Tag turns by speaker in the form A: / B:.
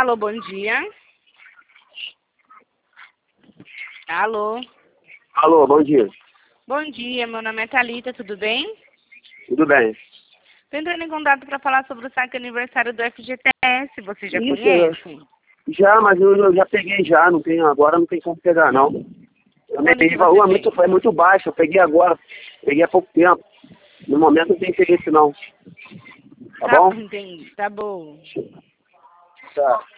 A: Alô, bom dia. Alô.
B: Alô, bom dia.
A: Bom dia, meu nome é Thalita, tudo bem?
B: Tudo bem?
A: Estou entrando em contato para falar sobre o saque aniversário do FGTS, você já
B: Isso,
A: conhece?
B: já, mas eu já peguei já, não tem, agora não tem como pegar não.
A: Quando que
B: O valor
A: você fez?
B: é muito baixo, eu peguei agora, peguei há pouco tempo. No momento não tem interesse não. Tá bom?
A: Entendi, tá bom.
B: Tá.